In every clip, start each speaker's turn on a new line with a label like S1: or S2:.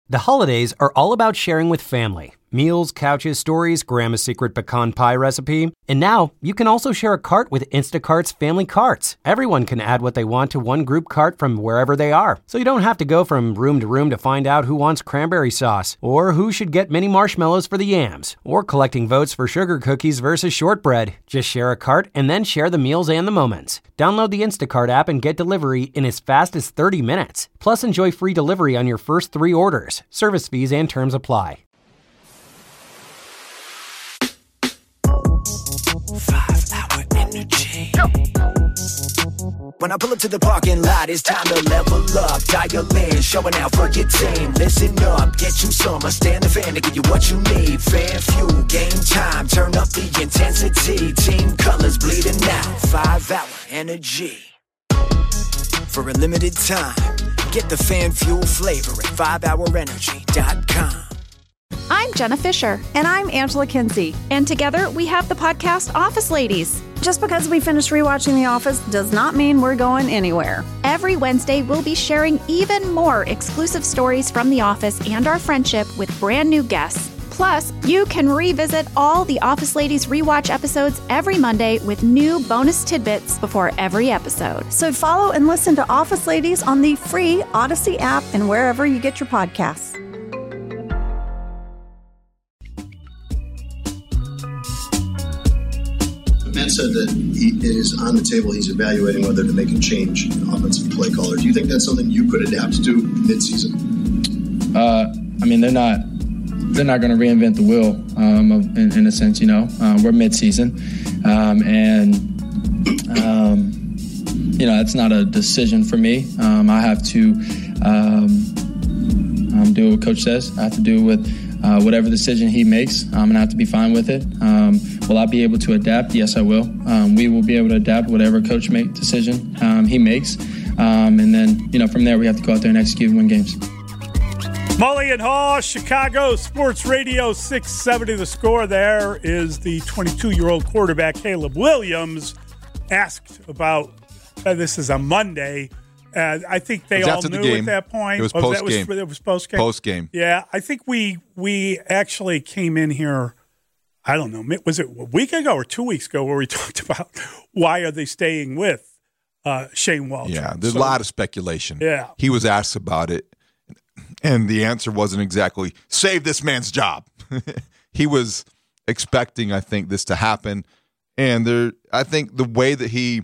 S1: The holidays are all about sharing with family. Meals, couches, stories, Grandma's secret pecan pie recipe. And now, you can also share a cart with Instacart's Family Carts. Everyone can add what they want to one group cart from wherever they are. So you don't have to go from room to find out who wants cranberry sauce, or who should get mini marshmallows for the yams, or collecting votes for sugar cookies versus shortbread. Just share a cart and then share the meals and the moments. Download the Instacart app and get delivery in as fast as 30 minutes. Plus, enjoy free delivery on your first 3 orders. Service fees and terms apply.
S2: 5-hour energy. When I pull up to the parking lot, it's time to level up. Dial in, showing out for your team. Listen up, get you some. I stand the fan to give you what you need. Fan fuel, game time, turn up the intensity. Team colors bleeding out. 5-hour energy. For a limited time, get the fan fuel flavor at 5hourenergy.com.
S3: I'm Jenna Fisher.
S4: And I'm Angela Kinsey.
S3: And together we have the podcast Office Ladies.
S4: Just because we finished rewatching The Office does not mean we're going anywhere.
S3: Every Wednesday, we'll be sharing even more exclusive stories from The Office and our friendship with brand new guests. Plus, you can revisit all the Office Ladies rewatch episodes every Monday with new bonus tidbits before every episode.
S4: So follow and listen to Office Ladies on the free Odyssey app and wherever you get your podcasts.
S5: Matt said that it is on the table. He's evaluating whether to make a change in offensive play caller. Do you think that's something you could adapt to midseason?
S6: I mean, they're not going to reinvent the wheel in a sense. We're midseason, it's not a decision for me. I have to do what Coach says. I have to do with whatever decision he makes, and I have to be fine with it. Will I be able to adapt? Yes, I will. We will be able to adapt whatever coach decision he makes. And then, from there, we have to go out there and execute and win games.
S7: Mully and Haw, Chicago Sports Radio 670. The score there is the 22-year-old quarterback, Caleb Williams, asked about, this is a Monday, I think they all knew at that point.
S8: It was post-game.
S7: It was post-game?
S8: Post-game.
S7: Yeah, I think we actually came in here, I don't know, was it a week ago or 2 weeks ago where we talked about why are they staying with Shane Waldron?
S8: Yeah, there's a lot of speculation.
S7: Yeah.
S8: He was asked about it, and the answer wasn't exactly, save this man's job. He was expecting, I think, this to happen. And I think the way that he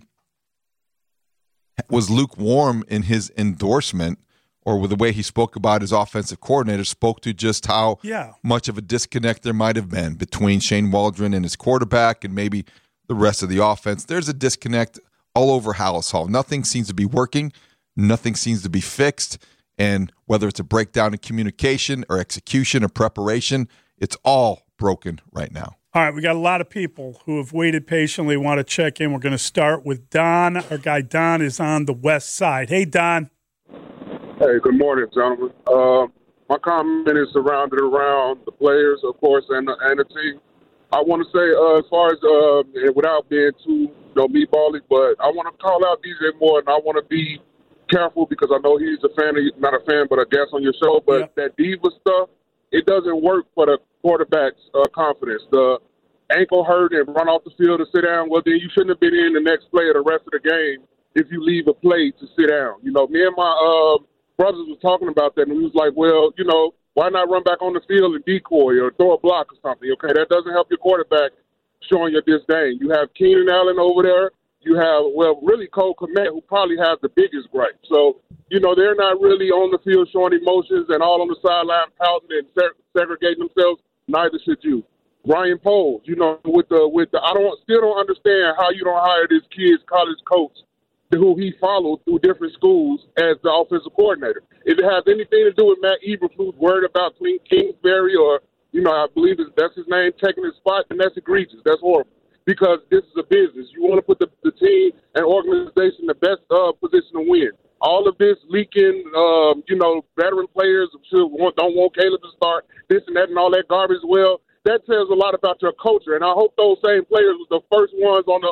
S8: was lukewarm in his endorsement, or with the way he spoke about his offensive coordinator, spoke to just how much of a disconnect there might have been between Shane Waldron and his quarterback and maybe the rest of the offense. There's a disconnect all over Halas Hall. Nothing seems to be working. Nothing seems to be fixed. And whether it's a breakdown in communication or execution or preparation, it's all broken right now.
S7: All right, we got a lot of people who have waited patiently, want to check in. We're going to start with Don. Our guy Don is on the west side. Hey, Don.
S9: Hey, good morning, gentlemen. My comment is surrounded around the players, of course, and the team. I want to say, as far as without being too meatbally, but I want to call out DJ Moore, and I want to be careful because I know he's a fan, not a fan, but a guest on your show. But that diva stuff, it doesn't work for the quarterback's confidence. The ankle hurt and run off the field to sit down, well, then you shouldn't have been in the next play of the rest of the game if you leave a play to sit down. Me and my brothers was talking about that, and we was like, well, why not run back on the field and decoy or throw a block or something? Okay, that doesn't help your quarterback showing your disdain. You have Keenan Allen over there. You have, really Cole Kmet, who probably has the biggest gripe. So, they're not really on the field showing emotions and all on the sideline pouting and segregating themselves. Neither should you. Ryan Poles, with the I still don't understand how you don't hire this kid's college coach who he followed through different schools as the offensive coordinator. If it has anything to do with Matt Eberflus worried about Kingsbury or, I believe that's his name, taking his spot, then that's egregious. That's horrible. Because this is a business. You want to put the team and organization in the best position to win. All of this leaking, veteran players don't want Caleb to start, this and that and all that garbage, that tells a lot about your culture. And I hope those same players were the first ones on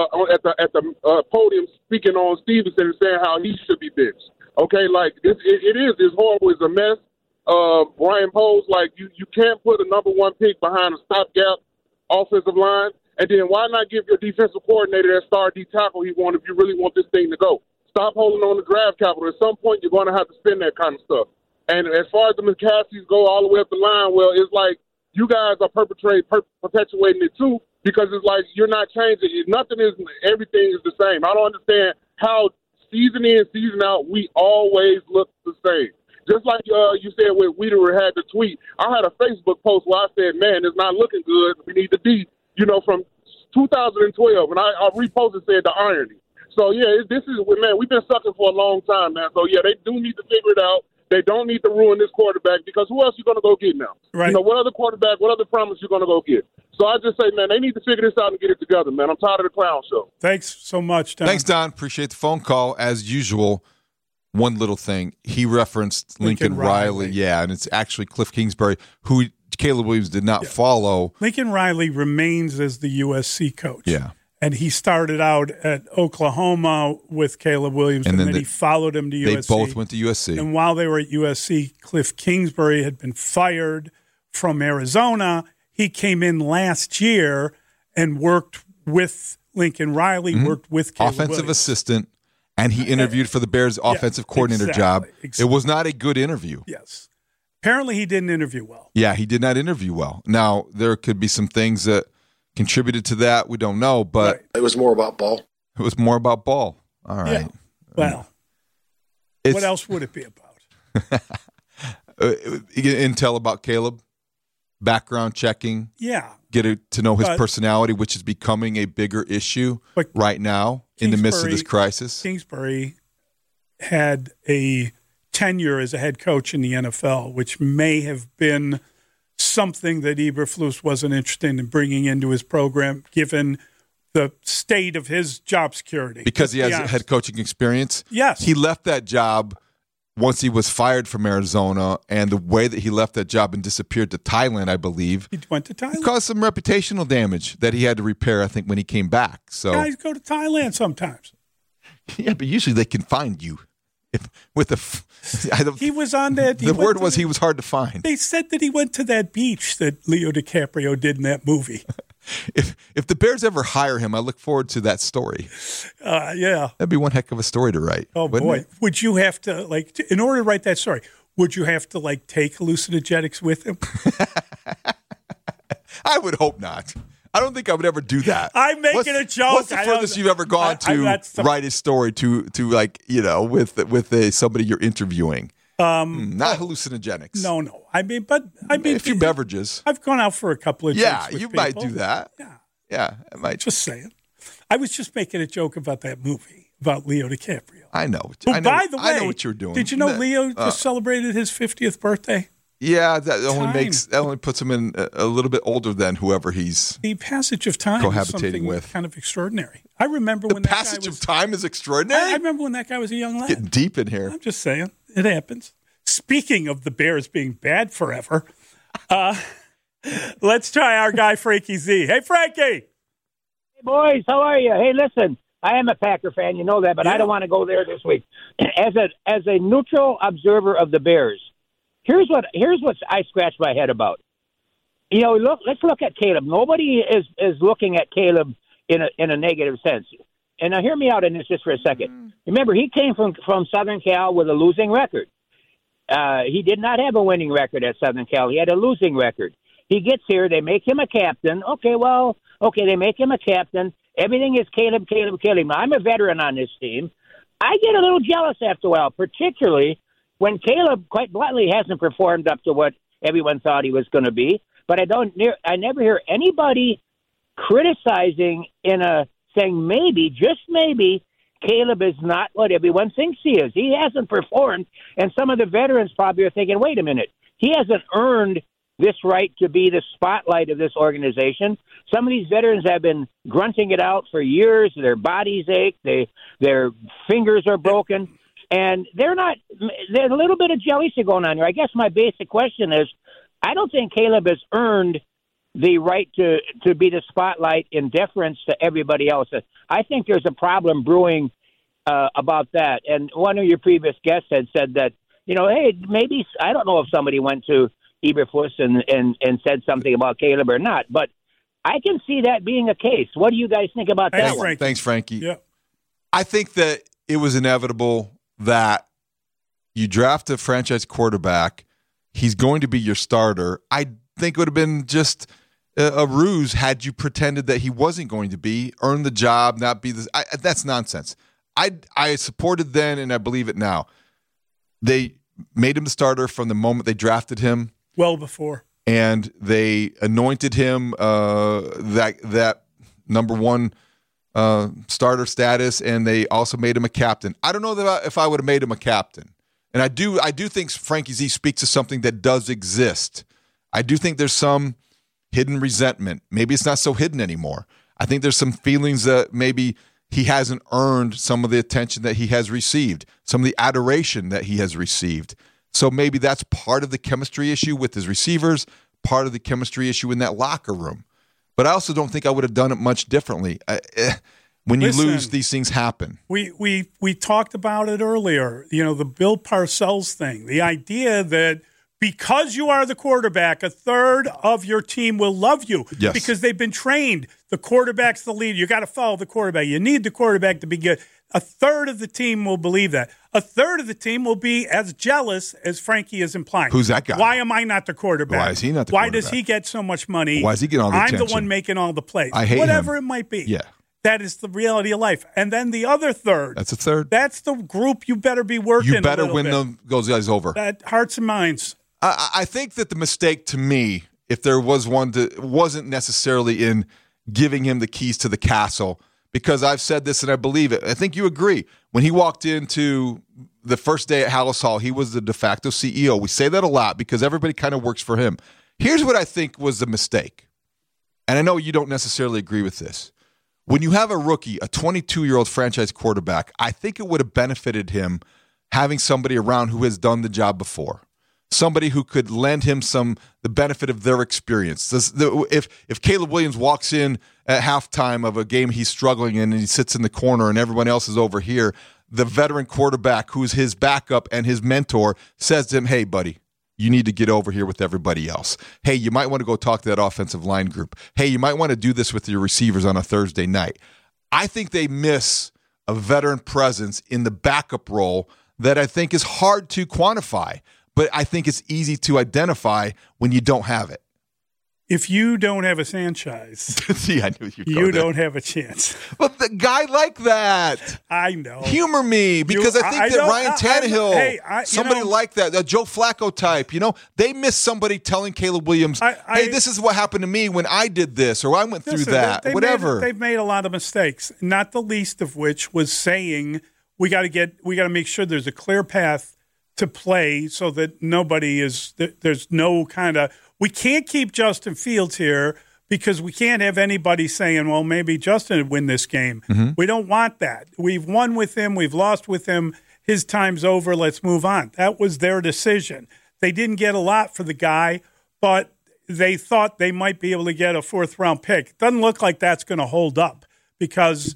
S9: at the podium speaking on Stevenson and saying how he should be benched. Okay, it's horrible. It's a mess. Brian Poles, like you can't put a number one pick behind a stopgap offensive line, and then why not give your defensive coordinator that star D tackle he wants if you really want this thing to go? Stop holding on to draft capital. At some point, you're going to have to spend that kind of stuff. And as far as the McCaskies go all the way up the line, well, it's like you guys are perpetuating it too, because it's like you're not changing. Everything is the same. I don't understand how season in, season out, we always look the same. Just like you said when Wiederer had the tweet, I had a Facebook post where I said, man, it's not looking good. We need to be, from 2012. And I reposted said the irony. So, yeah, we've been sucking for a long time, man. So, yeah, they do need to figure it out. They don't need to ruin this quarterback because who else are you going to go get now?
S7: Right.
S9: What other quarterback, what other promise you going to go get? So I just say, man, they need to figure this out and get it together, man. I'm tired of the clown show.
S7: Thanks so much, Don.
S8: Thanks, Don. Appreciate the phone call. As usual, one little thing. He referenced Lincoln Riley. Yeah, and it's actually Cliff Kingsbury, who Caleb Williams did not follow.
S7: Lincoln Riley remains as the USC coach.
S8: Yeah.
S7: And he started out at Oklahoma with Caleb Williams, and then he followed him to USC.
S8: They both went to USC.
S7: And while they were at USC, Cliff Kingsbury had been fired from Arizona. He came in last year and worked with Lincoln Riley, worked with Caleb
S8: offensive
S7: Williams.
S8: assistant, and he interviewed for the Bears' offensive coordinator job.
S7: Exactly.
S8: It was not a good interview.
S7: Yes. Apparently he didn't interview well.
S8: Yeah, he did not interview well. Now, there could be some things that contributed to that. We don't know, but
S5: it was more about ball.
S8: It was more about ball. All right.
S7: Yeah. Well, what else would it be about?
S8: Intel about Caleb, background checking.
S7: Yeah.
S8: Get to know his personality, which is becoming a bigger issue right now in the midst of this crisis.
S7: Kingsbury had a tenure as a head coach in the NFL, which may have been something that Eberflus wasn't interested in bringing into his program, given the state of his job security.
S8: Because he has head coaching experience?
S7: Yes.
S8: He left that job once he was fired from Arizona, and the way that he left that job and disappeared to Thailand, I believe.
S7: He went to Thailand.
S8: It caused some reputational damage that he had to repair, I think, when he came back. So
S7: guys go to Thailand sometimes.
S8: Yeah, but usually they can find you.
S7: He was on that.
S8: The word was he was hard to find.
S7: They said that he went to that beach that Leo DiCaprio did in that movie.
S8: If the Bears ever hire him, I look forward to that story.
S7: Yeah.
S8: That'd be one heck of a story to write.
S7: Oh, boy. It? Would you have to, in order to write that story, would you have to, take hallucinogenics with him?
S8: I would hope not. I don't think I would ever do that.
S7: I'm making a joke.
S8: What's the furthest you've ever gone to write a story to with somebody you're interviewing? Not hallucinogenics.
S7: No. I mean,
S8: a few beverages.
S7: I've gone out for a couple of drinks with
S8: you
S7: people.
S8: might do that. Yeah, I might.
S7: Just saying. I was just making a joke about that movie about Leo DiCaprio.
S8: I know.
S7: By the way,
S8: I know what you're doing.
S7: Did you know Leo just celebrated his 50th birthday?
S8: Yeah, that only puts him in a little bit older than whoever he's
S7: the passage of time
S8: cohabitating with.
S7: Kind of extraordinary. I remember when
S8: the passage of time is extraordinary.
S7: I remember when that guy was a young lad.
S8: Getting deep in here.
S7: I'm just saying it happens. Speaking of the Bears being bad forever, let's try our guy Frankie Z. Hey, Frankie.
S10: Hey, boys, how are you? Hey, listen, I am a Packer fan, you know that, but I don't want to go there this week. As a neutral observer of the Bears, here's what I scratch my head about. Let's look at Caleb. Nobody is looking at Caleb in a negative sense. And now hear me out in this just for a second. Remember, he came from Southern Cal with a losing record. He did not have a winning record at Southern Cal. He had a losing record. He gets here. They make him a captain. They make him a captain. Everything is Caleb. I'm a veteran on this team. I get a little jealous after a while, particularly when Caleb, quite bluntly, hasn't performed up to what everyone thought he was going to be. But I never hear anybody criticizing saying maybe, just maybe, Caleb is not what everyone thinks he is. He hasn't performed, and some of the veterans probably are thinking, wait a minute, he hasn't earned this right to be the spotlight of this organization. Some of these veterans have been grunting it out for years. Their bodies ache. Their fingers are broken. And there's a little bit of jealousy going on here. I guess my basic question is, I don't think Caleb has earned the right to be the spotlight in deference to everybody else. I think there's a problem brewing about that. And one of your previous guests had said that, hey, maybe, I don't know if somebody went to Eberflus and said something about Caleb or not, but I can see that being a case. What do you guys think about that one?
S8: Thanks, Frankie.
S7: Yeah.
S8: I think that it was inevitable that you draft a franchise quarterback. He's going to be your starter. I think it would have been just a ruse had you pretended that he wasn't going to be, earn the job, not be this. That's nonsense. I supported then, and I believe it now. They made him the starter from the moment they drafted him.
S7: Well before.
S8: And they anointed him that number one starter status, and they also made him a captain. I don't know if I would have made him a captain. And I do think Frankie Z speaks to something that does exist. I do think there's some hidden resentment. Maybe it's not so hidden anymore. I think there's some feelings that maybe he hasn't earned some of the attention that he has received, some of the adoration that he has received. So maybe that's part of the chemistry issue with his receivers, part of the chemistry issue in that locker room. But I also don't think I would have done it much differently. When you lose, these things happen.
S7: We talked about it earlier, the Bill Parcells thing, the idea that because you are the quarterback, a third of your team will love you because they've been trained. The quarterback's the leader. You got to follow the quarterback. You need the quarterback to be good. A third of the team will believe that. A third of the team will be as jealous as Frankie is implying.
S8: Who's that guy?
S7: Why am I not the quarterback?
S8: Why is he not the quarterback?
S7: Why does he get so much money?
S8: Why is he getting all the attention?
S7: I'm the one making all the plays.
S8: I hate
S7: Whatever
S8: him.
S7: It might be.
S8: Yeah.
S7: That is the reality of life. And then the other third.
S8: That's a third.
S7: That's the group you better be working.
S8: You better win those guys over.
S7: That hearts and minds.
S8: I think that the mistake to me, if there was one, wasn't necessarily in giving him the keys to the castle, because I've said this and I believe it. I think you agree. When he walked into the first day at Hallis Hall, he was the de facto CEO. We say that a lot because everybody kind of works for him. Here's what I think was the mistake. And I know you don't necessarily agree with this. When you have a rookie, a 22-year-old franchise quarterback, I think it would have benefited him having somebody around who has done the job before. Somebody who could lend him the benefit of their experience. If Caleb Williams walks in at halftime of a game he's struggling in and he sits in the corner and everyone else is over here, the veteran quarterback who's his backup and his mentor says to him, hey, buddy, you need to get over here with everybody else. Hey, you might want to go talk to that offensive line group. Hey, you might want to do this with your receivers on a Thursday night. I think they miss a veteran presence in the backup role that I think is hard to quantify. But I think it's easy to identify when you don't have it.
S7: If you don't have a Sanchez,
S8: see, I knew
S7: you don't have a chance.
S8: But the guy like that.
S7: I know.
S8: Humor me, because I think that Ryan Tannehill, somebody like that, a Joe Flacco type, they miss somebody telling Caleb Williams, hey, this is what happened to me when I did this, or I went through that, whatever.
S7: They've made a lot of mistakes, not the least of which was saying we got to make sure there's a clear path to play so that there's no kind of, we can't keep Justin Fields here because we can't have anybody saying, well, maybe Justin would win this game. Mm-hmm. We don't want that. We've won with him. We've lost with him. His time's over. Let's move on. That was their decision. They didn't get a lot for the guy, but they thought they might be able to get a fourth-round pick. It doesn't look like that's going to hold up because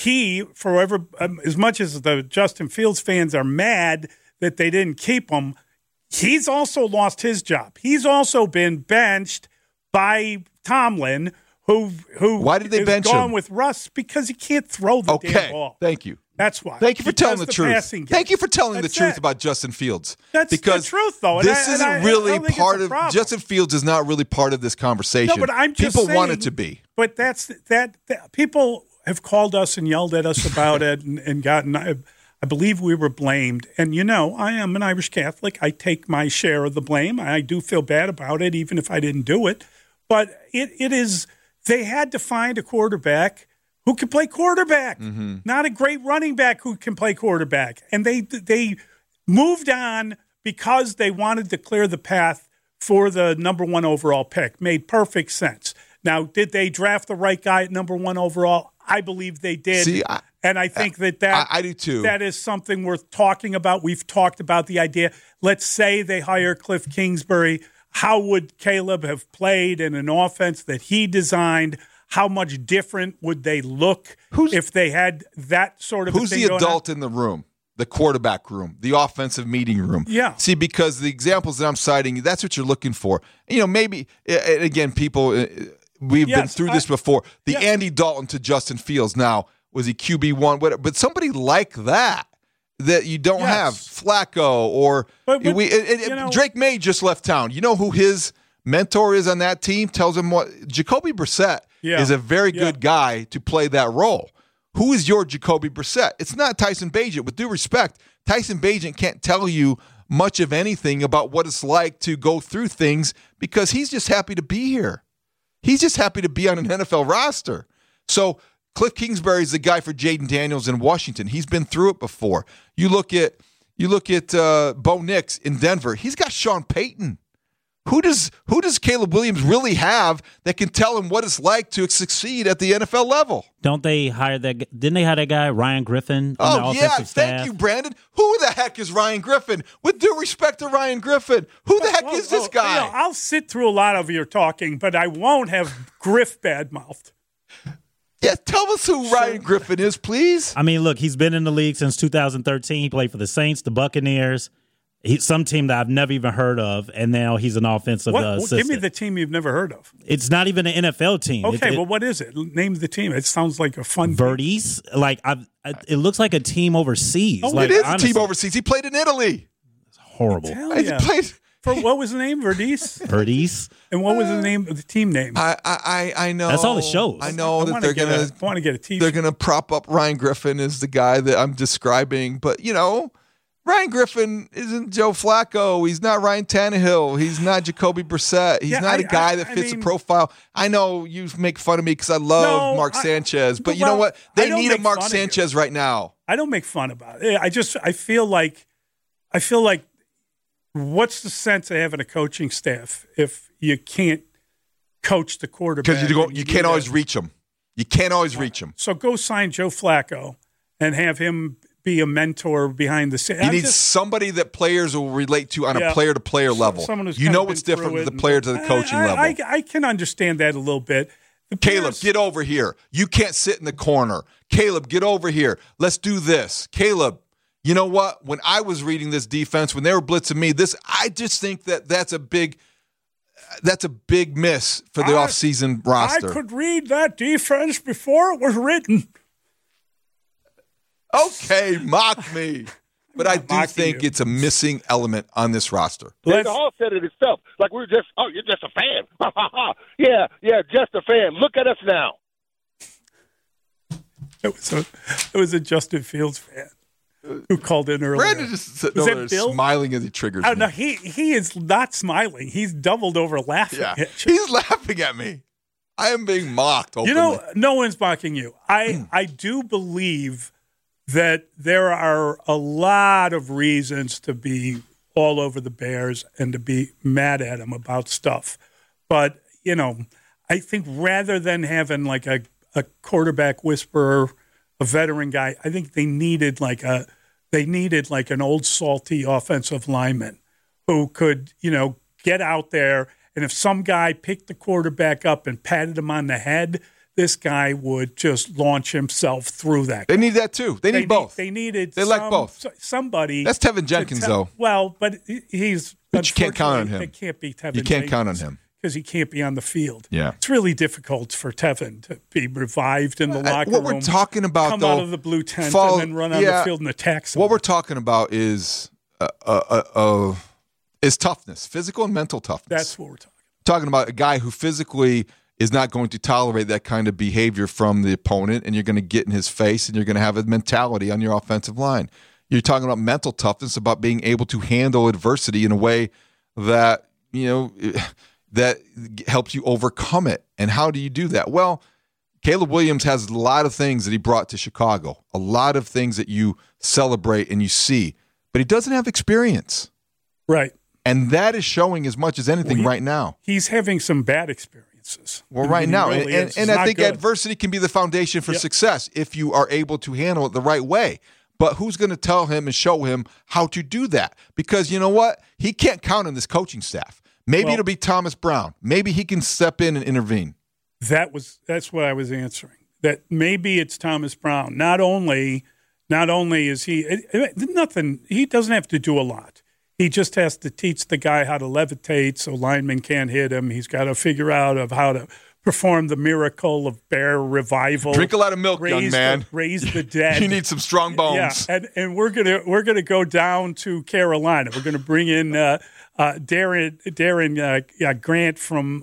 S7: as much as the Justin Fields fans are mad that they didn't keep him, he's also lost his job. He's also been benched by Tomlin, who
S8: why did they bench
S7: gone
S8: him?
S7: With Russ because he can't throw the damn ball.
S8: Thank you.
S7: That's why.
S8: Thank you for telling the truth. Thank you for telling the truth about Justin Fields.
S7: That's the truth, though.
S8: This isn't really part of Justin Fields is not really part of this conversation.
S7: No, but I'm just
S8: people
S7: saying,
S8: want it to be.
S7: But that people have called us and yelled at us about it and gotten. I believe we were blamed. And, I am an Irish Catholic. I take my share of the blame. I do feel bad about it, even if I didn't do it. But it is, they had to find a quarterback who can play quarterback, not a great running back who can play quarterback. And they moved on because they wanted to clear the path for the number one overall pick. Made perfect sense. Now, did they draft the right guy at number one overall? I believe they did.
S8: See,
S7: and I think that
S8: I do too.
S7: That is something worth talking about. We've talked about the idea. Let's say they hire Cliff Kingsbury. How would Caleb have played in an offense that he designed? How much different would they look if they had that sort of
S8: Who's
S7: thing
S8: the
S7: going
S8: adult
S7: on?
S8: in the room? the quarterback room, the offensive meeting room.
S7: Yeah.
S8: See, because the examples that I'm citing, that's what you're looking for. Maybe, again, people, we've been through this before. The Andy Dalton to Justin Fields. Now, was he QB1? Whatever. But somebody like that you don't have. Flacco or Drake May just left town. You know who his mentor is on that team? Tells him what? Jacoby Brissett is a very good guy to play that role. Who is your Jacoby Brissett? It's not Tyson Bagent. With due respect, Tyson Bagent can't tell you much of anything about what it's like to go through things because he's just happy to be here. He's just happy to be on an NFL roster. So Cliff Kingsbury is the guy for Jaden Daniels in Washington. He's been through it before. You look at Bo Nix in Denver. He's got Sean Payton. Who does Caleb Williams really have that can tell him what it's like to succeed at the NFL level?
S11: Didn't they hire that guy, Ryan Griffin, on the offensive staff?
S8: Thank you, Brandon. Who the heck is Ryan Griffin? With due respect to Ryan Griffin, who the heck is this guy?
S7: I'll sit through a lot of your talking, but I won't have Griff badmouthed.
S8: Yeah, tell us who Ryan Griffin is, please.
S11: I mean, look, he's been in the league since 2013. He played for the Saints, the Buccaneers. He's some team that I've never even heard of, and now he's an offensive assistant.
S7: Give me the team you've never heard of.
S11: It's not even an NFL team.
S7: Okay, well, what is it? Name the team. It sounds like a fun
S11: Verdes. Like it looks like a team overseas.
S8: Oh,
S11: like,
S8: it is
S11: honestly.
S8: a team overseas. He played in Italy.
S11: It's horrible.
S8: He played.
S7: What was the name? Verdes.
S11: Verdes.
S7: And what was the name of the team name?
S8: I know.
S11: That's all it shows.
S8: I know that they're gonna.
S7: I want to get a T-shirt.
S8: They're gonna prop up Ryan Griffin as the guy that I'm describing, but Ryan Griffin isn't Joe Flacco. He's not Ryan Tannehill. He's not Jacoby Brissett. He's not a guy that fits a profile. I know you make fun of me because I love Mark Sanchez, but you know what? They need a Mark Sanchez right now.
S7: I don't make fun about it. I feel like, what's the sense of having a coaching staff if you can't coach the quarterback?
S8: Because you can't always reach him. You can't always reach him.
S7: So go sign Joe Flacco and have him be a mentor behind the scenes.
S8: You need somebody that players will relate to on a player-to-player level.
S7: You know
S8: what's different with the player to the coaching level.
S7: I can understand that a little bit.
S8: Caleb, get over here. You can't sit in the corner. Caleb, get over here. Let's do this. Caleb, you know what? When I was reading this defense, when they were blitzing me, I just think that's a big miss for the offseason roster.
S7: I could read that defense before it was written.
S8: Okay, mock me. But I do think it's a missing element on this roster.
S12: The Hall said it himself. Like you're just a fan. yeah, just a fan. Look at us now.
S7: It was a Justin Fields fan who called in earlier.
S8: Brandon just sitting over there smiling as he triggers me.
S7: No, he is not smiling. He's doubled over laughing at you.
S8: He's laughing at me. I am being mocked openly.
S7: No one's mocking you. I do believe that there are a lot of reasons to be all over the Bears and to be mad at them about stuff. But, I think rather than having like a quarterback whisperer, a veteran guy, I think they needed like an old salty offensive lineman who could, get out there. And if some guy picked the quarterback up and patted him on the head, this guy would just launch himself through that.
S8: They need that too. They need both.
S7: They
S8: like both.
S7: Somebody.
S8: That's Tevin Jenkins, though.
S7: Well, but he's.
S8: But you can't count on him.
S7: It can't be Tevin.
S8: You can't count on him
S7: because he can't be on the field.
S8: Yeah,
S7: it's really difficult for Tevin to be revived in the locker room.
S8: What we're talking about,
S7: come
S8: though,
S7: out of the blue tent and then run on the field and attack someone.
S8: What we're talking about is toughness, physical and mental toughness.
S7: That's what we're talking.
S8: Talking about a guy who physically is not going to tolerate that kind of behavior from the opponent, and you're going to get in his face, and you're going to have a mentality on your offensive line. You're talking about mental toughness, about being able to handle adversity in a way that, that helps you overcome it. And how do you do that? Well, Caleb Williams has a lot of things that he brought to Chicago, a lot of things that you celebrate and you see, but he doesn't have experience.
S7: Right.
S8: And that is showing as much as anything right now.
S7: He's having some bad experiences.
S8: Well, right now. Really and I think adversity can be the foundation for success if you are able to handle it the right way. But who's going to tell him and show him how to do that? Because you know what? He can't count on this coaching staff. Maybe it'll be Thomas Brown. Maybe he can step in and intervene.
S7: That's what I was answering. That maybe it's Thomas Brown. Not only Not only is he doesn't have to do a lot. He just has to teach the guy how to levitate so linemen can't hit him. He's got to figure out of how to perform the miracle of bear revival.
S8: Drink a lot of milk, young man.
S7: Raise the dead.
S8: You need some strong bones.
S7: Yeah, and we're gonna go down to Carolina. We're gonna bring in Darren Grant from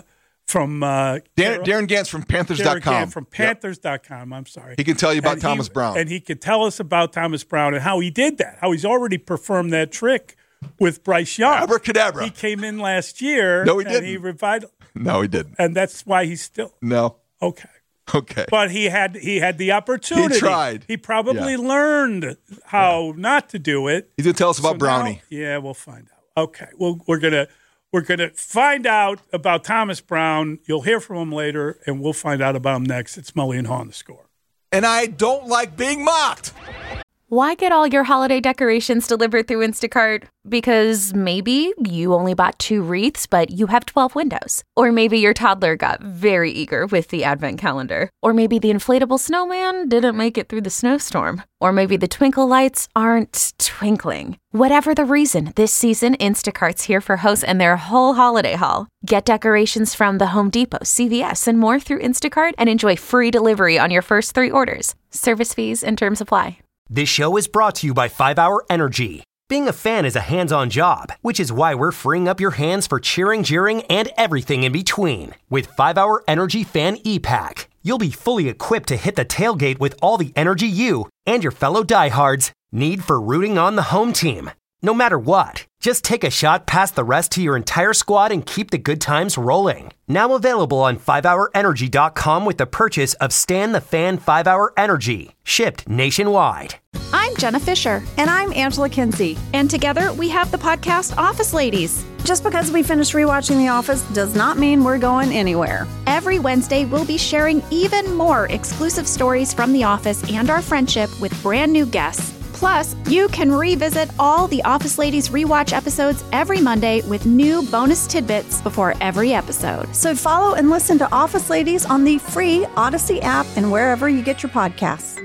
S8: Darren Gantz from Panthers.com.
S7: Darren Gant from Panthers.com. I'm sorry.
S8: He can tell you about Thomas Brown.
S7: And he could tell us about Thomas Brown and how he did that, how he's already performed that trick with Bryce Young.
S8: Abracadabra.
S7: He came in last year.
S8: No, he didn't.
S7: And he revived.
S8: No, he didn't.
S7: And that's why he's still.
S8: No.
S7: Okay.
S8: Okay.
S7: But he had the opportunity.
S8: He tried.
S7: He probably learned how not to do it.
S8: He's going to tell us about Brownie.
S7: Yeah, we'll find out. Okay. Well, we're gonna find out about Thomas Brown. You'll hear from him later, and we'll find out about him next. It's Mully and Haw on The Score.
S8: And I don't like being mocked.
S13: Why get all your holiday decorations delivered through Instacart? Because maybe you only bought 2 wreaths, but you have 12 windows. Or maybe your toddler got very eager with the advent calendar. Or maybe the inflatable snowman didn't make it through the snowstorm. Or maybe the twinkle lights aren't twinkling. Whatever the reason, this season, Instacart's here for hosts and their whole holiday haul. Get decorations from the Home Depot, CVS, and more through Instacart and enjoy free delivery on your first 3 orders. Service fees and terms apply.
S1: This show is brought to you by 5-Hour Energy. Being a fan is a hands-on job, which is why we're freeing up your hands for cheering, jeering, and everything in between. With 5-Hour Energy Fan E-Pack, you'll be fully equipped to hit the tailgate with all the energy you and your fellow diehards need for rooting on the home team. No matter what, just take a shot past the rest to your entire squad and keep the good times rolling. Now available on 5hourenergy.com with the purchase of Stan the Fan 5-Hour Energy, shipped nationwide.
S3: I'm Jenna Fisher.
S4: And I'm Angela Kinsey.
S3: And together we have the podcast Office Ladies.
S4: Just because we finished rewatching The Office does not mean we're going anywhere.
S3: Every Wednesday, we'll be sharing even more exclusive stories from The Office and our friendship with brand new guests. Plus, you can revisit all the Office Ladies rewatch episodes every Monday with new bonus tidbits before every episode.
S4: So follow and listen to Office Ladies on the free Odyssey app and wherever you get your podcasts.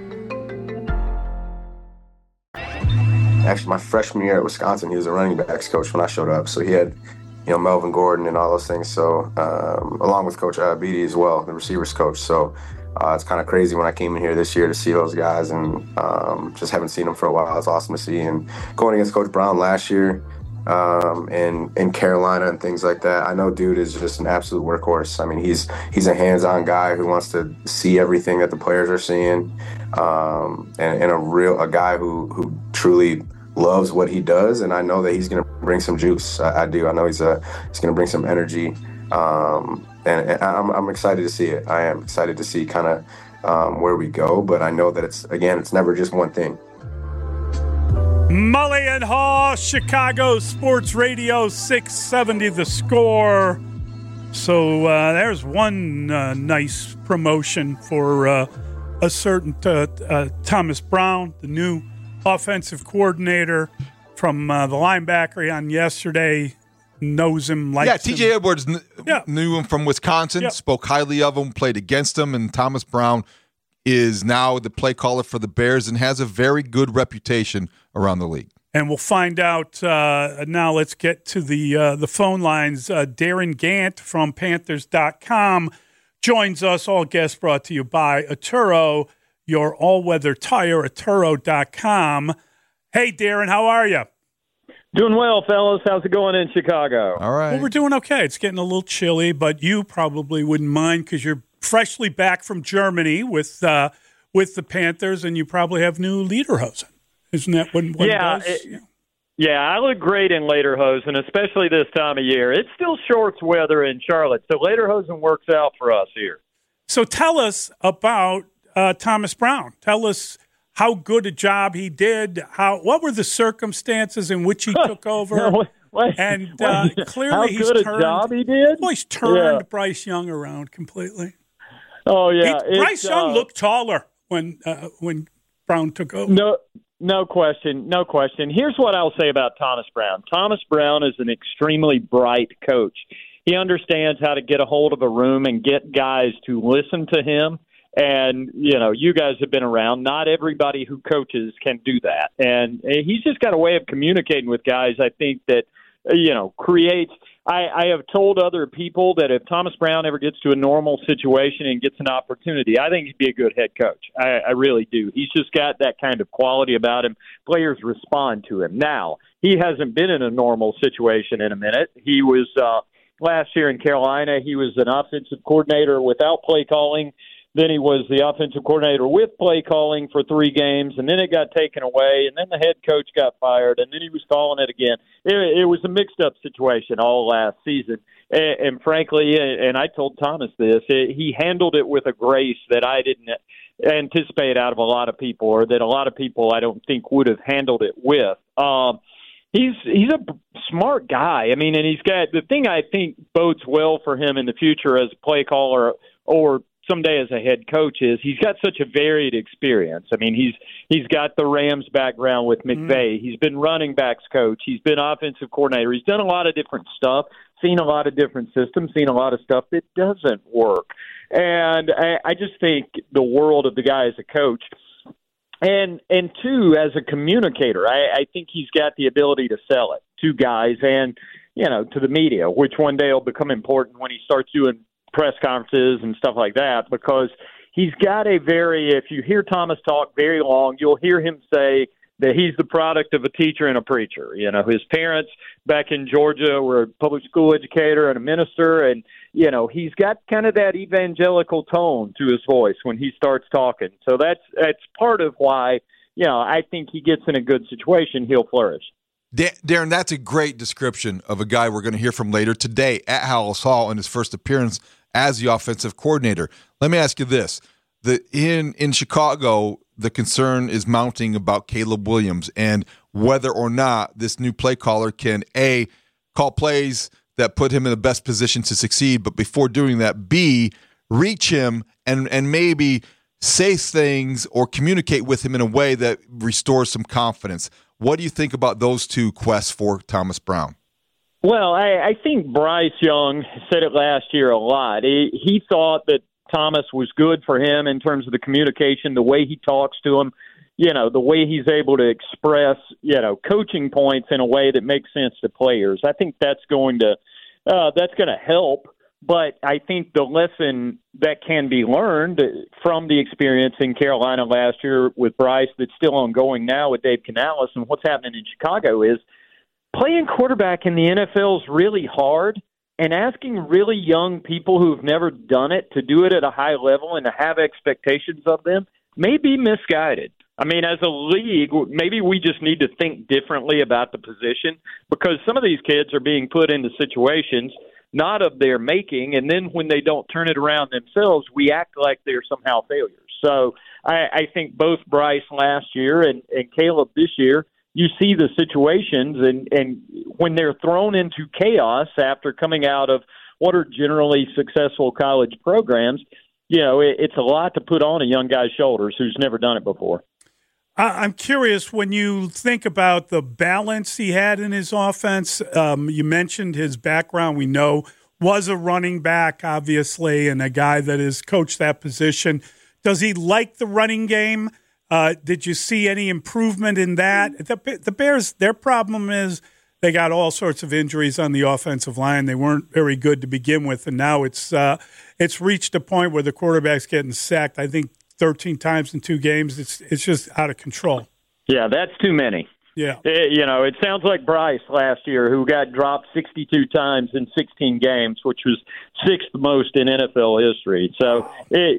S14: Actually, my freshman year at Wisconsin, he was a running backs coach when I showed up. So he had, Melvin Gordon and all those things. So along with Coach Beatty as well, the receivers coach. So it's kind of crazy when I came in here this year to see those guys, and just haven't seen them for a while. It's awesome to see. And going against Coach Brown last year in Carolina and things like that, I know dude is just an absolute workhorse. I mean, he's a hands-on guy who wants to see everything that the players are seeing, and a guy who truly loves what he does. And I know that he's going to bring some juice. I do. I know he's going to bring some energy. And I'm excited to see it. I am excited to see kind of where we go, but I know that it's never just one thing.
S7: Mully and Haw, Chicago Sports Radio 670 The Score. So there's one nice promotion for a certain Thomas Brown, the new offensive coordinator from the linebacker on yesterday. Knows him, likes him.
S8: TJ Edwards knew him from Wisconsin, spoke highly of him, played against him, and Thomas Brown is now the play caller for the Bears and has a very good reputation around the league.
S7: And we'll find out now. Let's get to the phone lines. Darren Gant from Panthers.com joins us. All guests brought to you by Atturo, your all-weather tire, Atturo.com. Hey, Darren, how are you?
S15: Doing well, fellas. How's it going in Chicago?
S8: All right.
S7: Well, we're doing okay. It's getting a little chilly, but you probably wouldn't mind because you're freshly back from Germany with the Panthers, and you probably have new lederhosen. Isn't that what it does?
S15: Yeah, I look great in lederhosen, especially this time of year. It's still shorts weather in Charlotte, so lederhosen works out for us here.
S7: So tell us about Thomas Brown. Tell us how good a job he did. What were the circumstances in which he took over? Clearly,
S15: he's turned a job he did.
S7: Well, he's turned Bryce Young around completely.
S15: Oh yeah,
S7: Bryce Young looked taller when Brown took over.
S15: No question. Here's what I'll say about Thomas Brown. Thomas Brown is an extremely bright coach. He understands how to get a hold of a room and get guys to listen to him And, you guys have been around. Not everybody who coaches can do that. And he's just got a way of communicating with guys, I think, that, creates – I have told other people that if Thomas Brown ever gets to a normal situation and gets an opportunity, I think he'd be a good head coach. I really do. He's just got that kind of quality about him. Players respond to him. Now, he hasn't been in a normal situation in a minute. He was last year in Carolina, he was an offensive coordinator without play calling. Then he was the offensive coordinator with play calling for 3 games, and then it got taken away, and then the head coach got fired, and then he was calling it again. It was a mixed-up situation all last season. And frankly, and I told Thomas this, he handled it with a grace that I didn't anticipate out of a lot of people, or that a lot of people I don't think would have handled it with. He's a smart guy. I mean, and he's got the thing I think bodes well for him in the future as a play caller or someday as a head coach is he's got such a varied experience. I mean, he's got the Rams background with McVay. He's been running backs coach. He's been offensive coordinator. He's done a lot of different stuff, seen a lot of different systems, seen a lot of stuff that doesn't work. And I just think the world of the guy as a coach. And two, as a communicator, I think he's got the ability to sell it to guys and, to the media, which one day will become important when he starts doing press conferences and stuff like that, because he's got if you hear Thomas talk very long, you'll hear him say that he's the product of a teacher and a preacher. His parents back in Georgia were a public school educator and a minister, and, he's got kind of that evangelical tone to his voice when he starts talking. So that's part of why, I think he gets in a good situation, he'll flourish.
S8: Darren, that's a great description of a guy we're going to hear from later today at Halas Hall in his first appearance as the offensive coordinator. Let me ask you this. In Chicago, the concern is mounting about Caleb Williams and whether or not this new play caller can, A, call plays that put him in the best position to succeed, but before doing that, B, reach him and maybe say things or communicate with him in a way that restores some confidence. What do you think about those two quests for Thomas Brown?
S15: Well, I think Bryce Young said it last year a lot. He thought that Thomas was good for him in terms of the communication, the way he talks to him, the way he's able to express, coaching points in a way that makes sense to players. I think that's going to help. But I think the lesson that can be learned from the experience in Carolina last year with Bryce that's still ongoing now with Dave Canales and what's happening in Chicago is playing quarterback in the NFL is really hard, and asking really young people who've never done it to do it at a high level and to have expectations of them may be misguided. I mean, as a league, maybe we just need to think differently about the position, because some of these kids are being put into situations not of their making, and then when they don't turn it around themselves, we act like they're somehow failures. So I think both Bryce last year and Caleb this year, you see the situations, and when they're thrown into chaos after coming out of what are generally successful college programs, it's a lot to put on a young guy's shoulders who's never done it before.
S7: I'm curious, when you think about the balance he had in his offense, you mentioned his background, we know, was a running back, obviously, and a guy that has coached that position. Does he like the running game? Did you see any improvement in that? The Bears, their problem is they got all sorts of injuries on the offensive line. They weren't very good to begin with, and now it's reached a point where the quarterback's getting sacked, I think, 13 times in 2 games. It's just out of control.
S15: Yeah, that's too many.
S7: Yeah.
S15: It sounds like Bryce last year, who got dropped 62 times in 16 games, which was 6th most in NFL history. So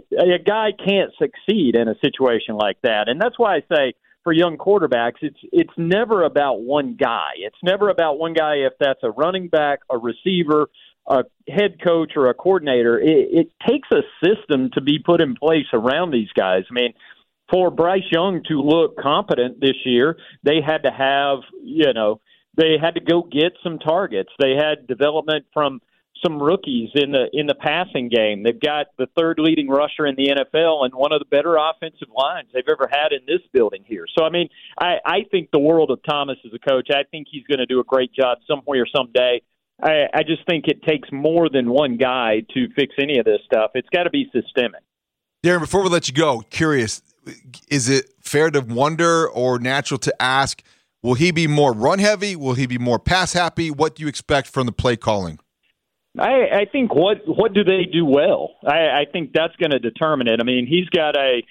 S15: a guy can't succeed in a situation like that. And that's why I say for young quarterbacks, it's never about one guy. It's never about one guy if that's a running back, a receiver, a head coach, or a coordinator. It takes a system to be put in place around these guys. I mean, for Bryce Young to look competent this year, they had to have, they had to go get some targets. They had development from some rookies in the passing game. They've got the 3rd leading rusher in the NFL and one of the better offensive lines they've ever had in this building here. So, I mean, I think the world of Thomas as a coach. I think he's going to do a great job somewhere someday. I just think it takes more than one guy to fix any of this stuff. It's got to be systemic.
S8: Darren, before we let you go, curious, is it fair to wonder or natural to ask, will he be more run-heavy? Will he be more pass-happy? What do you expect from the play calling?
S15: I think what do they do well? I think that's going to determine it. I mean, he's got a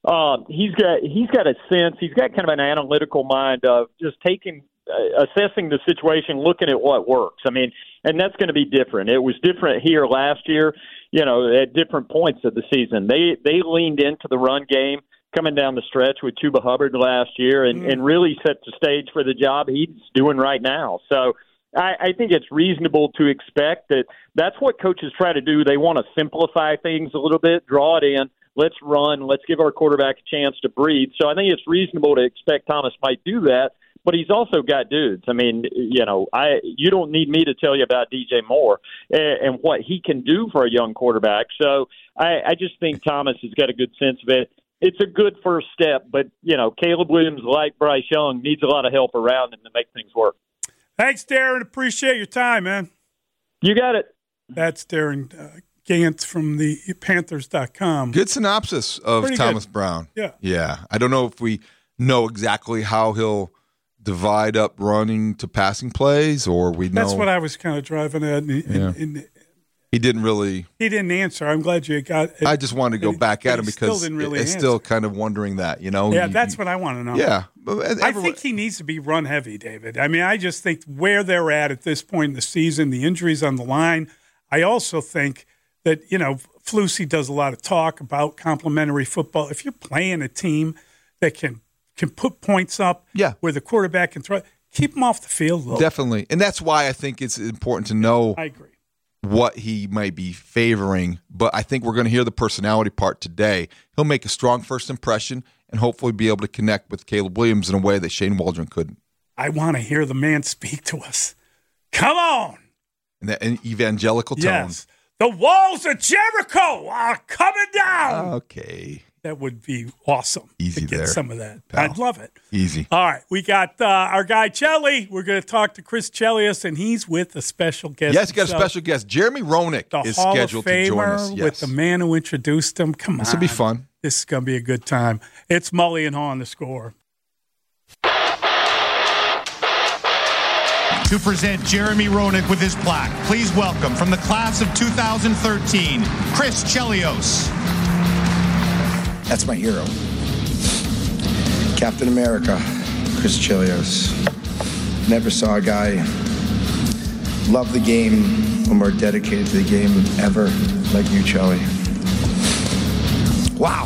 S15: sense. He's got kind of an analytical mind of just assessing the situation, looking at what works. I mean, and that's going to be different. It was different here last year. At different points of the season, they leaned into the run game coming down the stretch with Chuba Hubbard last year, and really set the stage for the job he's doing right now. So I think it's reasonable to expect that that's what coaches try to do. They want to simplify things a little bit, draw it in. Let's run. Let's give our quarterback a chance to breathe. So I think it's reasonable to expect Thomas might do that, but he's also got dudes. I mean, you don't need me to tell you about DJ Moore and what he can do for a young quarterback. So I just think Thomas has got a good sense of it. It's a good first step, but, Caleb Williams, like Bryce Young, needs a lot of help around him to make things work.
S7: Thanks, Darren. Appreciate your time, man.
S15: You got it.
S7: That's Darren Gantz from the Panthers.com.
S8: Good synopsis of
S7: Pretty
S8: Thomas
S7: good.
S8: Brown.
S7: Yeah.
S8: I don't know if we know exactly how he'll divide up running to passing plays, or we know.
S7: That's what I was kind of driving at.
S8: He didn't really.
S7: He didn't answer. I'm glad you got it.
S8: I just wanted to go back at him because
S7: still didn't really
S8: it's
S7: answer.
S8: still kind of wondering that,
S7: Yeah, that's what I want to know.
S8: Yeah.
S7: I think he needs to be run heavy, David. I mean, I just think where they're at this point in the season, the injuries on the line. I also think that, Flusy does a lot of talk about complementary football. If you're playing a team that can put points up where the quarterback can throw, keep him off the field. Though.
S8: Definitely. And that's why I think it's important to know.
S7: I agree.
S8: What he might be favoring, but I think we're going to hear the personality part today. He'll make a strong first impression and hopefully be able to connect with Caleb Williams in a way that Shane Waldron couldn't.
S7: I want to hear the man speak to us. Come on!
S8: In that evangelical tone.
S7: Yes. The walls of Jericho are coming down!
S8: Okay.
S7: That would be awesome.
S8: Easy
S7: to get
S8: there,
S7: some of that.
S8: pal.
S7: I'd love it.
S8: Easy.
S7: All right. We got our guy, Chelly. We're going to talk to Chris Chelios, and he's with a special guest.
S8: Yes, got a special guest. Jeremy Roenick is
S7: Hall
S8: scheduled
S7: of Famer
S8: to join us. Yes.
S7: with the man who introduced him. Come on.
S8: This will be fun.
S7: This is going to be a good time. It's Mully and Haw on The Score.
S16: To present Jeremy Roenick with his plaque, please welcome from the class of 2013, Chris Chelios.
S17: That's my hero. Captain America, Chris Chelios. Never saw a guy love the game or more dedicated to the game ever like you, Chelly. Wow.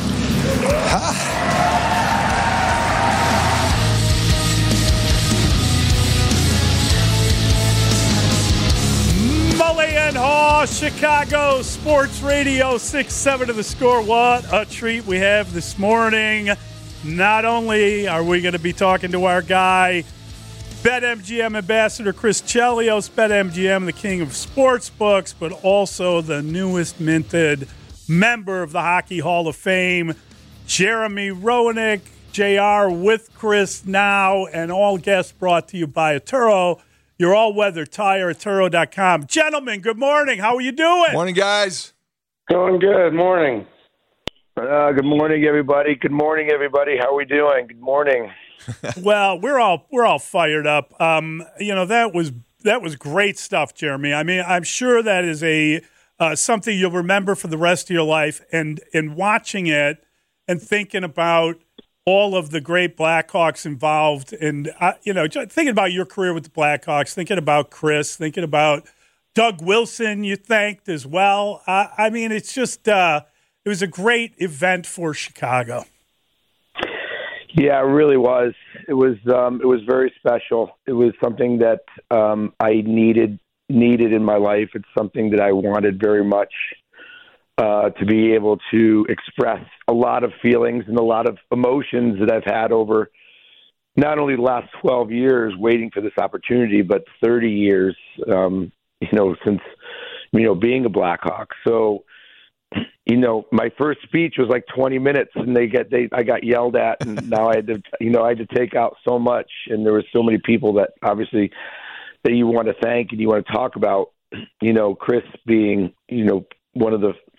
S7: Mully and Haw, Chicago Sports Radio 6-7 to The Score. What a treat we have this morning. Not only are we going to be talking to our guy, BetMGM ambassador Chris Chelios, BetMGM, the king of sports books, but also the newest minted member of the Hockey Hall of Fame, Jeremy Roenick. JR with Chris now, and all guests brought to you by Atturo, your all-weather tire, Atturo.com. Gentlemen, good morning. How are you doing?
S8: Morning, guys.
S18: Going good. Morning. Good morning, everybody. Good morning, everybody. How are we doing? Good morning.
S7: Well, we're all fired up. That was great stuff, Jeremy. I mean, I'm sure that is something you'll remember for the rest of your life. And in watching it and thinking about all of the great Blackhawks involved, and thinking about your career with the Blackhawks, thinking about Chris, thinking about Doug Wilson, you thanked as well. I mean, it's just it was a great event for Chicago.
S18: Yeah, it really was. It was very special. It was something that I needed in my life. It's something that I wanted very much to be able to express a lot of feelings and a lot of emotions that I've had over not only the last 12 years waiting for this opportunity, but 30 years, since, being a Blackhawk. So, my first speech was like 20 minutes and I got yelled at, and now I had to take out so much. And there were so many people that obviously that you want to thank and you want to talk about, Chris being, one of the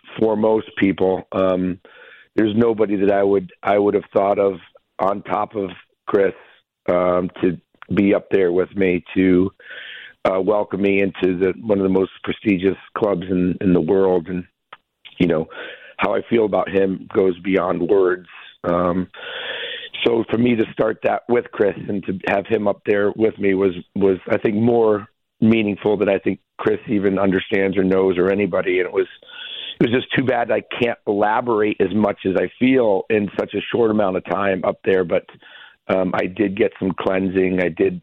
S18: for most people. There's nobody that I would have thought of on top of Chris to be up there with me, to welcome me into one of the most prestigious clubs in the world. And, you know, how I feel about him goes beyond words. So for me to start that with Chris and to have him up there with me was I think more meaningful than I think Chris even understands or knows, or anybody. And it was just too bad I can't elaborate as much as I feel in such a short amount of time up there. But I did get some cleansing. I did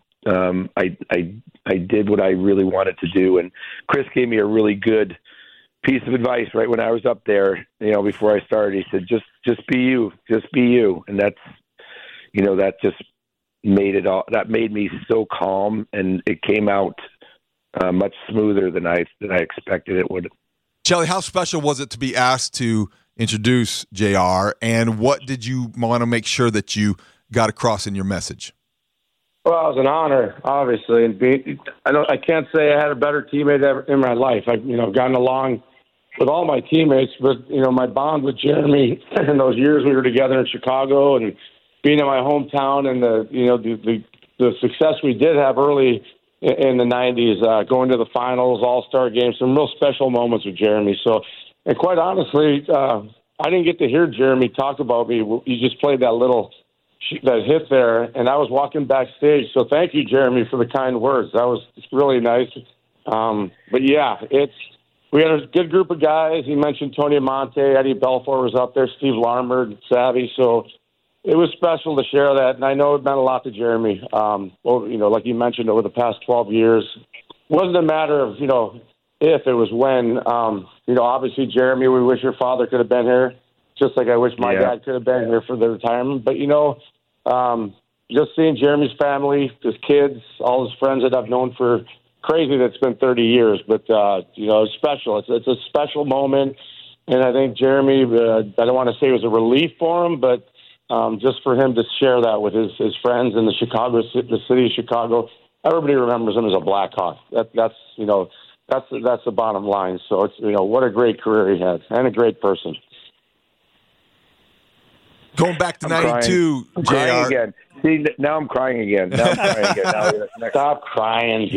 S18: what I really wanted to do. And Chris gave me a really good piece of advice right when I was up there, you know, before I started. He said, just be you, and that's, you know, that just made me so calm, and it came out much smoother than I expected it would.
S8: Chelly, how special was it to be asked to introduce JR, and what did you want to make sure that you got across in your message?
S19: Well, it was an honor, obviously, and I can't say I had a better teammate ever in my life. I've gotten along with all my teammates, but my bond with Jeremy in those years we were together in Chicago and being in my hometown, and the success we did have early in the 90s, going to the finals, all-star games, some real special moments with Jeremy. So, and quite honestly, I didn't get to hear Jeremy talk about me. You just played that hit there, and I was walking backstage. So thank you, Jeremy, for the kind words. That was really nice. But yeah, we had a good group of guys. He mentioned Tony Amonte, Eddie Belfour was up there, Steve Larmer, Savvy. So it was special to share that, and I know it meant a lot to Jeremy. Like you mentioned, over the past 12 years, it wasn't a matter of, if, it was when. Obviously, Jeremy, we wish your father could have been here, just like I wish my dad could have been here for the retirement. But, just seeing Jeremy's family, his kids, all his friends that I've known for crazy, that's been 30 years. But, it's special. It's a special moment. And I think Jeremy, I don't want to say it was a relief for him, but just for him to share that with his friends in the city of Chicago, everybody remembers him as a Blackhawk. That's the bottom line. So it's what a great career he had, and a great person.
S8: Going back to 92,
S18: I'm crying again. See, now I'm crying again. Stop crying,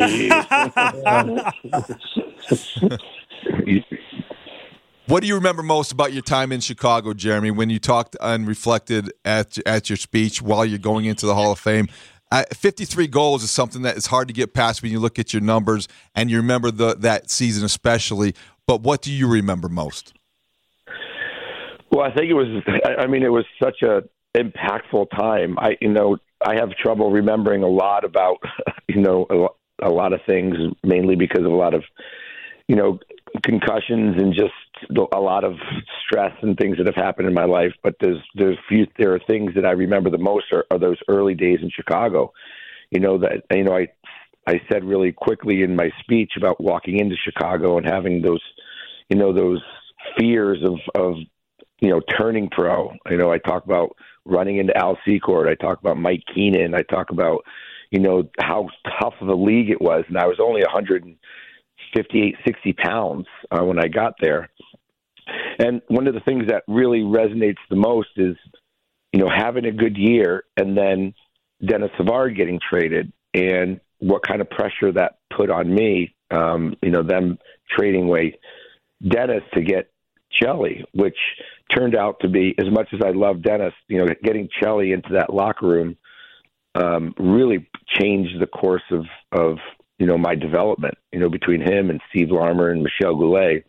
S18: geez.
S8: What do you remember most about your time in Chicago, Jeremy, when you talked and reflected at your speech while you're going into the Hall of Fame? 53 goals is something that is hard to get past when you look at your numbers and you remember that season especially. But what do you remember most?
S18: Well, I think it was such a impactful time. I have trouble remembering a lot about, a lot of things, mainly because of a lot of, concussions and just a lot of stress and things that have happened in my life. But there are things that I remember the most are those early days in Chicago. I said really quickly in my speech about walking into Chicago and having those fears of turning pro. I talk about running into Al Secord. I talk about Mike Keenan. I talk about, how tough of a league it was. And I was only 158, 60 pounds when I got there. And one of the things that really resonates the most is, having a good year and then Dennis Savard getting traded, and what kind of pressure that put on me, them trading away Dennis to get Chelly, which turned out to be, as much as I love Dennis, getting Chelly into that locker room really changed the course of my development, between him and Steve Larmer and Michel Goulet.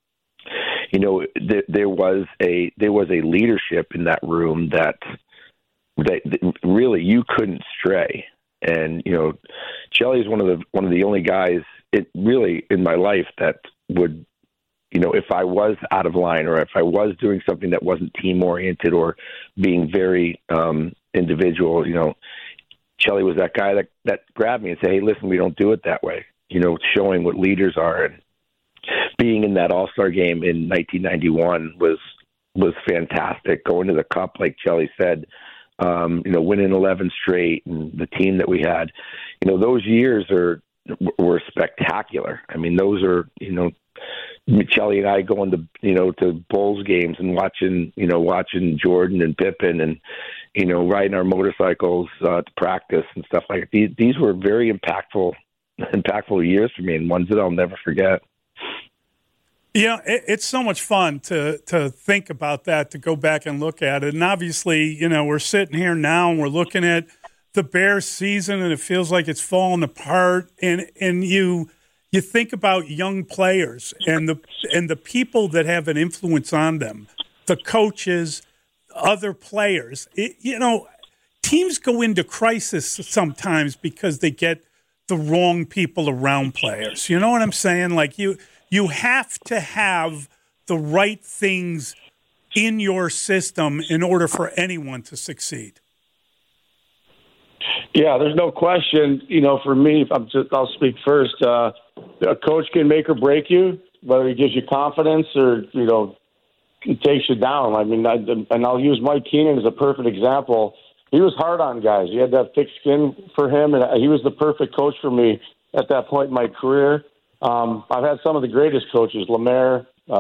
S18: There was a leadership in that room that really you couldn't stray. And, Chelly is one of the only guys in my life that would, if I was out of line or if I was doing something that wasn't team oriented or being very individual, Chelly was that guy that grabbed me and said, "Hey, listen, we don't do it that way." Showing what leaders are, and being in that All-Star game in 1991 was fantastic. Going to the Cup, like Chelly said, winning 11 straight, and the team that we had, those years were spectacular. I mean, those are Michelli and I going to Bulls games and watching Jordan and Pippen and, riding our motorcycles to practice and stuff like that. These were very impactful years for me, and ones that I'll never forget.
S7: It's so much fun to think about that, to go back and look at it. And obviously, we're sitting here now and we're looking at the Bears season, and it feels like it's falling apart. And you think about young players and the people that have an influence on them, the coaches, other players. Teams go into crisis sometimes because they get the wrong people around players. You know what I'm saying? Like you have to have the right things in your system in order for anyone to succeed.
S19: Yeah, there's no question. For me, I'll speak first. A coach can make or break you, whether he gives you confidence or it takes you down. I mean, and I'll use Mike Keenan as a perfect example. He was hard on guys. You had to have thick skin for him, and he was the perfect coach for me at that point in my career. I've had some of the greatest coaches, Lemaire,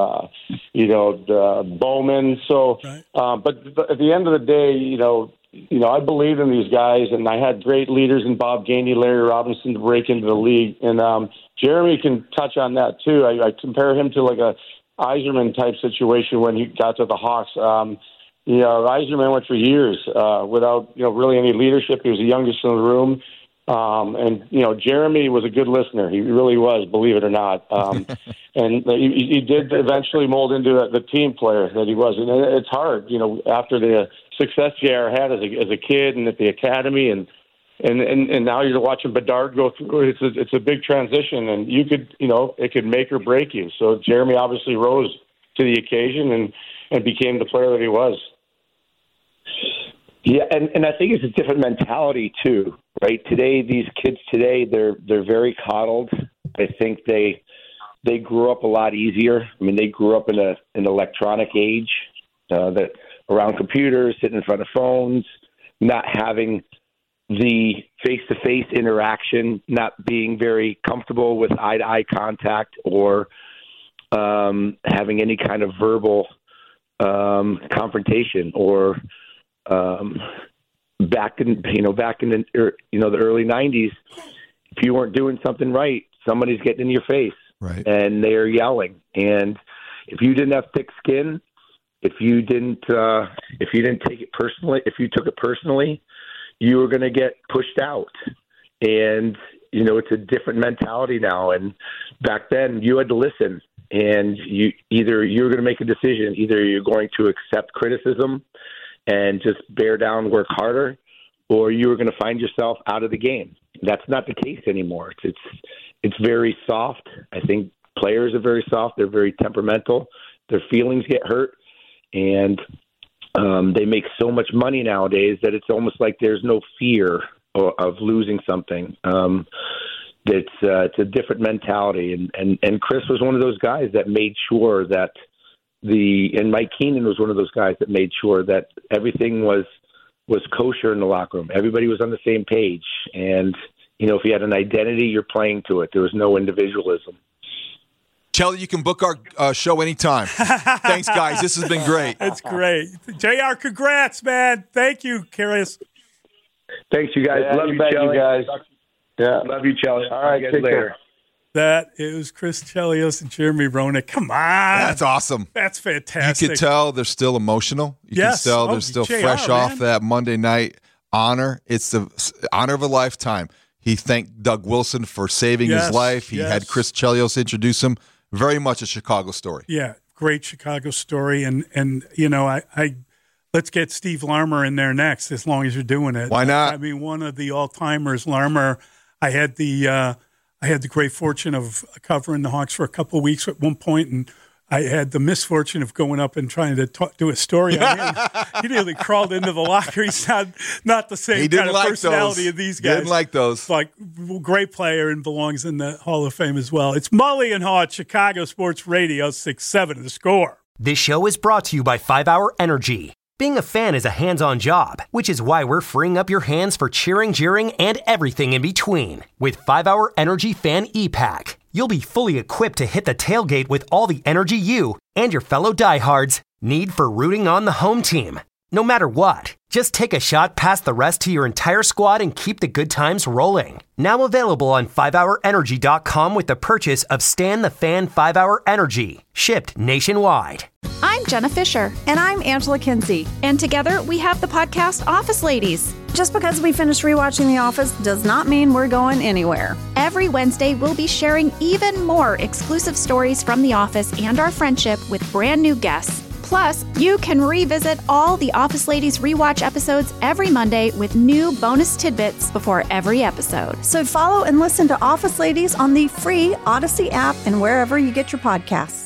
S19: Bowman. So, but at the end of the day, I believed in these guys, and I had great leaders in Bob Gainey, Larry Robinson to break into the league. And Jeremy can touch on that too. I compare him to like a Yzerman type situation when he got to the Hawks. Yzerman went for years without really any leadership. He was the youngest in the room. And Jeremy was a good listener. He really was, believe it or not. And he did eventually mold into the team player that he was. And it's hard, after the success JR had as a kid and at the academy, and now you're watching Bedard go through. It's a big transition, and it could make or break you. So Jeremy obviously rose to the occasion and became the player that he was.
S18: Yeah, and I think it's a different mentality too, right? Today, these kids they're very coddled. I think they grew up a lot easier. I mean, they grew up in an electronic age, that around computers, sitting in front of phones, not having the face-to-face interaction, not being very comfortable with eye-to-eye contact, or having any kind of verbal confrontation, or back in the early 90s, if you weren't doing something right, somebody's getting in your face,
S8: right,
S18: and they're yelling. And if you didn't have thick skin, if you didn't take it personally, if you took it personally, you were going to get pushed out. And it's a different mentality now. And back then, you had to listen, and you're going to make a decision. Either you're going to accept criticism and just bear down, work harder, or you were going to find yourself out of the game. That's not the case anymore. It's very soft. I think players are very soft. They're very temperamental. Their feelings get hurt, and they make so much money nowadays that it's almost like there's no fear of losing something. It's a different mentality, and Chris was one of those guys that made sure that and Mike Keenan was one of those guys that made sure that everything was kosher in the locker room. Everybody was on the same page, and if you had an identity, you're playing to it. There was no individualism.
S8: Chelly, you can book our show anytime. Thanks, guys. This has been great.
S7: It's great. JR, congrats, man. Thank you, Chris.
S18: Thanks, you guys.
S19: Yeah,
S18: love you, Chelly.
S19: you guys. Yeah.
S18: Love you, Chelly.
S19: All right, take
S18: later.
S19: care.
S7: That is Chris Chelios and Jeremy Roenick. Come on.
S8: That's awesome.
S7: That's fantastic.
S8: You can tell they're still emotional. You can tell they're still fresh off that Monday night honor. It's the honor of a lifetime. He thanked Doug Wilson for saving his life. He had Chris Chelios introduce him. Very much a Chicago story.
S7: Yeah, great Chicago story. And I let's get Steve Larmer in there next, as long as you're doing it.
S8: Why not?
S7: I mean, one of the all-timers, Larmer. I had the great fortune of covering the Hawks for a couple of weeks at one point, and I had the misfortune of going up and trying to do a story on him. He nearly crawled into the locker. He's not the same kind of personality of these guys.
S8: Didn't like those.
S7: Like, great player and belongs in the Hall of Fame as well. It's Mully and Haw at Chicago Sports Radio 6-7 The Score.
S1: This show is brought to you by 5 Hour Energy. Being a fan is a hands-on job, which is why we're freeing up your hands for cheering, jeering, and everything in between with 5 Hour Energy Fan E-Pack. you'll be fully equipped to hit the tailgate with all the energy you and your fellow diehards need for rooting on the home team. No matter what, just take a shot past the rest to your entire squad and keep the good times rolling. Now available on 5hourenergy.com with the purchase of Stan the Fan 5-Hour Energy, shipped nationwide.
S3: I'm Jenna Fisher.
S4: And I'm Angela Kinsey.
S3: And together we have the podcast Office Ladies.
S4: Just because we finished rewatching The Office does not mean we're going anywhere.
S3: Every Wednesday, we'll be sharing even more exclusive stories from The Office and our friendship with brand new guests. Plus, you can revisit all the Office Ladies rewatch episodes every Monday with new bonus tidbits before every episode.
S4: So follow and listen to Office Ladies on the free Odyssey app and wherever you get your podcasts.